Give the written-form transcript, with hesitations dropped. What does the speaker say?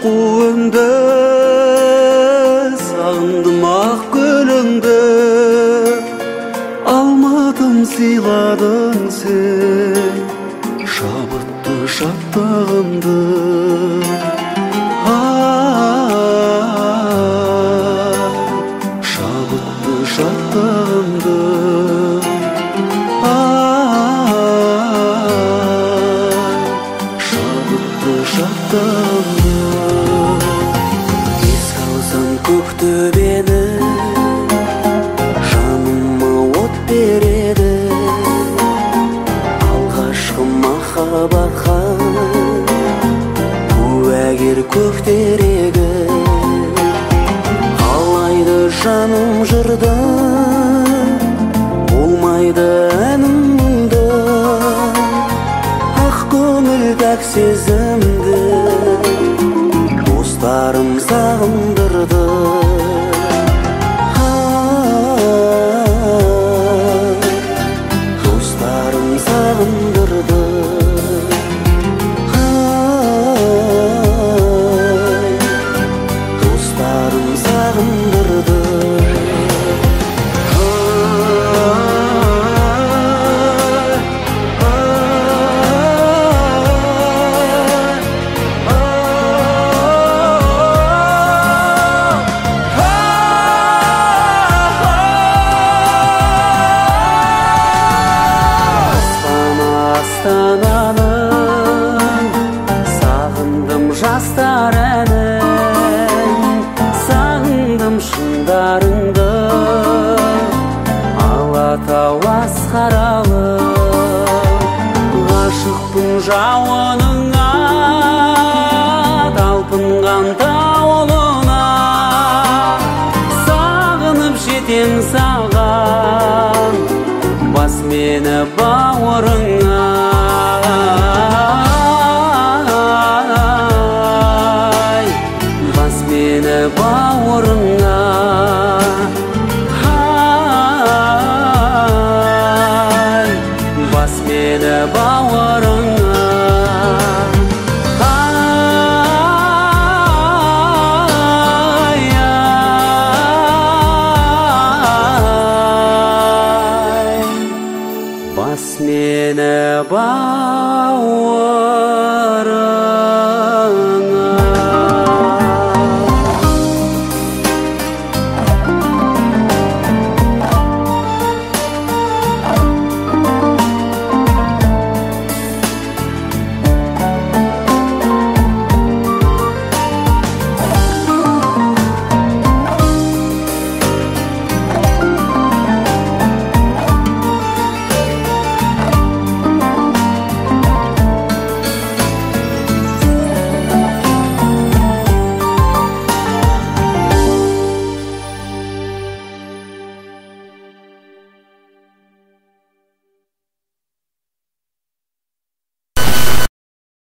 ömdü sağındım ak gölüңdü almadım sıyladın sen şabıttı şattağımdı şabıttı şattağımdı şabıttı şattağımdı esке alsam көктөбені жаныма от береді алғашқы махаббатқа куәгер көктерегі қалайды жаным жырды болмайды әнім мұңды ақ көңіл пәк сезімді достарым сағындырды достарым сағындырды достарым сағындырды сағындым жастар әнін сағындым шыңдарыңды алатау асқаралы ғашықпын жауыныңа талпынған тауылына сағынып жетем саған бас мені бауырыңа бас мені бауырыңа бас мені бауырыңа бас мені